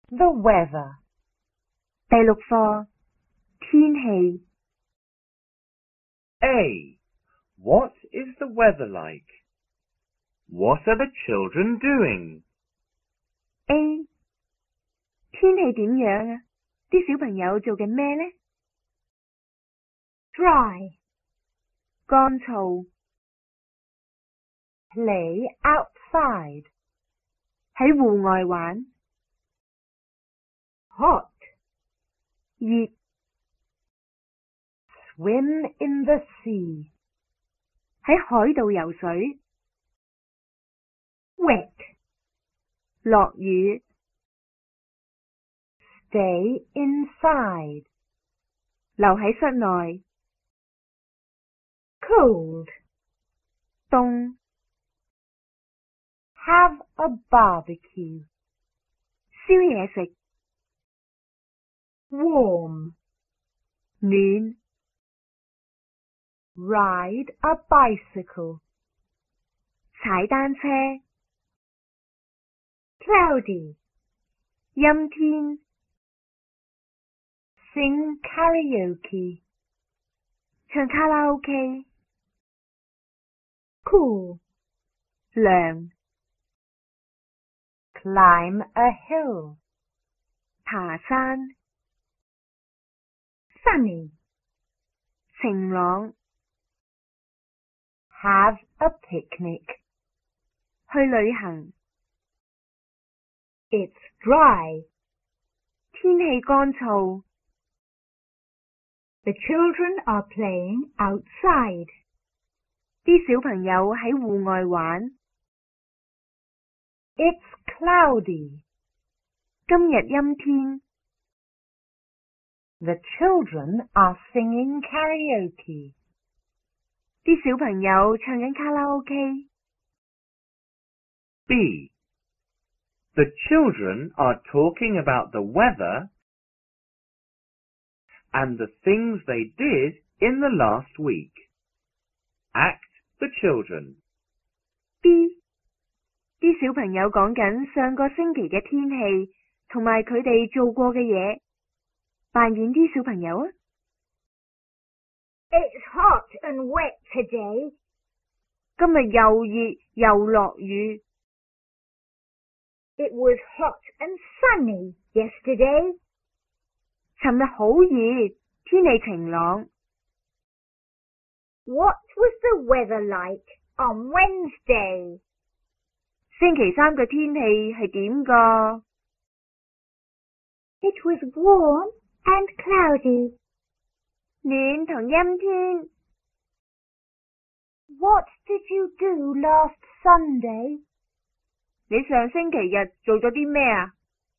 the weather. 第六課，天氣。 A. What is the weather like? What are the children doing? A. 天氣點樣啊？啲小朋友做緊咩呢？ Dry. 乾燥。 Play outside. 喺戶外玩。 Hot. 熱。 Swim in the sea. 喺海度游水。 Wet. 落雨。 Stay inside. 留喺室內。 Cold. 凍。 Have a barbecue. 燒嘢食。 Warm. 暖。 Ride a bicycle. 踩單車。 Cloudy. 陰天。 Sing karaoke. 唱卡拉 OK。 Cool. 涼。 Climb a hill. 爬山。 Sunny. 晴朗。 Have a picnic. 去旅行。 It's dry. 天氣乾燥。 The children are playing outside. 啲小朋友喺戶外玩。 It's cloudy. 今日陰天。 The children are singing karaoke. 啲小朋友唱緊卡拉 OK。 B. The children are talking about the weather and the things they did in the last week. Act the children. B. 啲小朋友講緊上個星期嘅天氣同埋佢哋做過嘅嘢，扮演啲小朋友啊。 It's hot and wet today. 今日又熱又落雨。 It was hot and sunny yesterday. 尋日好熱，天氣晴朗。 What was the weather like on Wednesday? 星期三嘅天氣係點㗎？ It was warm and cloudy. 暖同陰天。 What did you do last Sunday? 你上星期日做咗啲咩啊？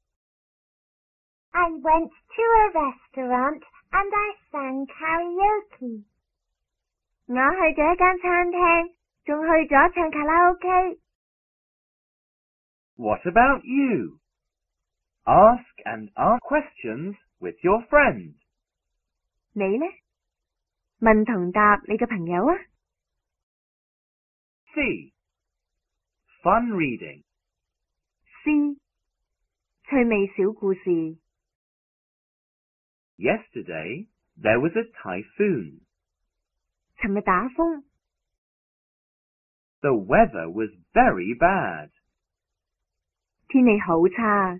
I went to a restaurant and I sang karaoke. 我去咗一間餐廳，仲去咗唱卡拉 OK。 What about you? Ask and ask questions with your friends. 你呢？問同答你嘅朋友啊。 C. Fun reading. C. 趣味小故事。 Yesterday, there was a typhoon. 尋日打風。 The weather was very bad. 天氣好差。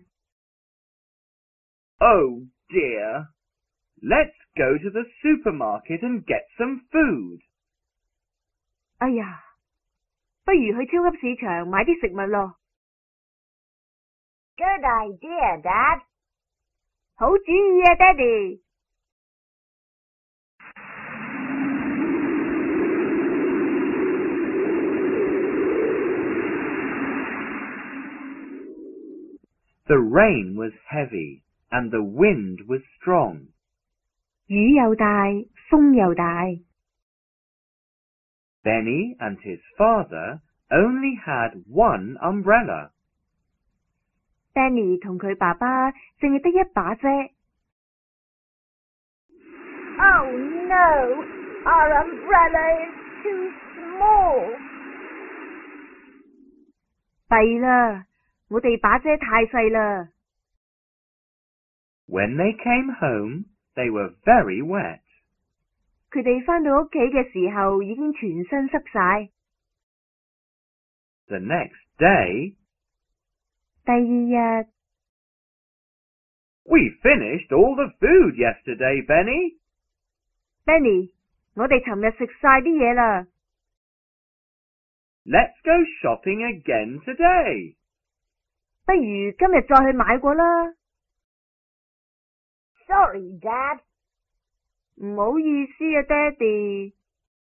Oh dear. Let's go to the supermarket and get some food. 哎呀，不如去超級市場買啲食物咯。 Good idea, Dad. 好主意啊，爹哋。 The rain was heavy and the wind was strong. 雨又大，風又大。 Benny and his father only had one umbrella. Benny 同佢爸爸淨係得一把遮。 Oh no, our umbrella is too small. 弊啦，我哋把遮太細啦。 When they came home, they were very wet. 佢哋返到屋企嘅時候已經全身濕晒。 The next day, 第二日 we finished all the food yesterday, Benny. ，Benny，我哋尋日食晒啲嘢啦。 Let's go shopping again today. 不如今日再去買過啦。 Sorry, Dad. 唔好意思啊，爹哋。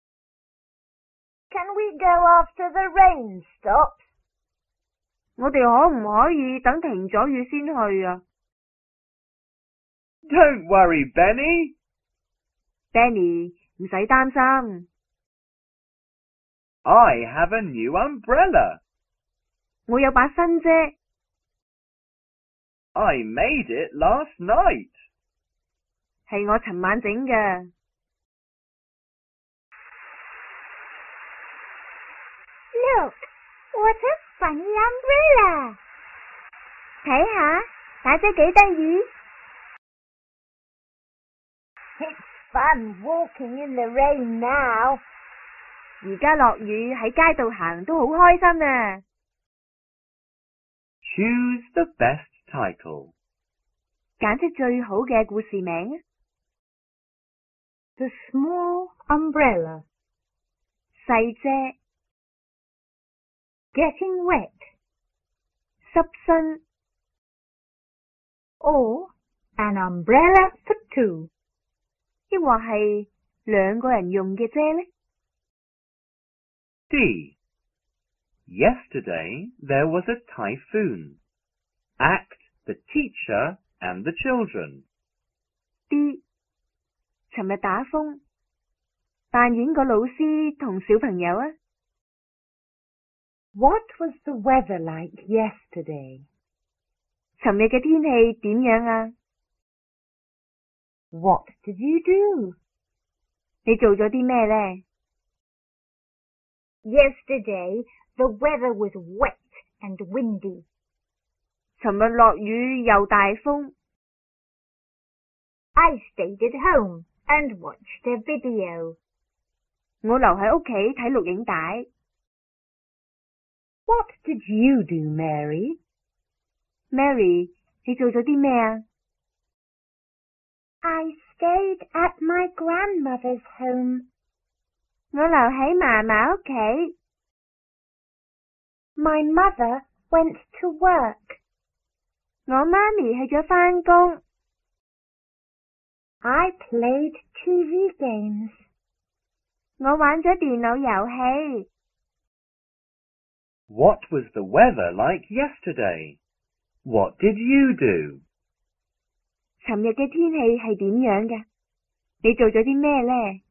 Can we go after the rain stops? 我哋可唔可以等停咗雨先去啊 Don't worry, Benny. ？Benny，唔使擔心， I have a new umbrella. 我有把新遮， I made it last night. 係我尋晚整嘅。 Look, what a funny umbrella. 睇下，把遮幾得意。 It's fun walking in the rain now. 而家落雨喺街度行都好開心啊！ Choose the best title. 揀出最好嘅故事名。 The small umbrella. 細遮， Getting wet. 濕身， Or an umbrella for two. 抑或係兩個人用嘅遮呢？ D. Yesterday there was a typhoon. Act the teacher and the children. D. 尋日打風，扮演個老師同小朋友啊。 What was the weather like yesterday? 尋日嘅天氣點樣啊？ What did you do? 你做咗啲咩呢？ Yesterday the weather was wet and windy. 尋日落雨又大風， I stayed at home and watched a video. 我留喺屋企睇錄影帶。 What did you do, Mary? Mary，你做咗啲咩啊？ I stayed at my grandmother's home. 我留喺嫲嫲屋企。 My mother went to work. 我媽咪去咗返工。 I played TV games. 我玩咗電腦遊戲。 What was the weather like yesterday? What did you do? 尋日嘅天氣係點樣嘅？你做咗啲咩呢？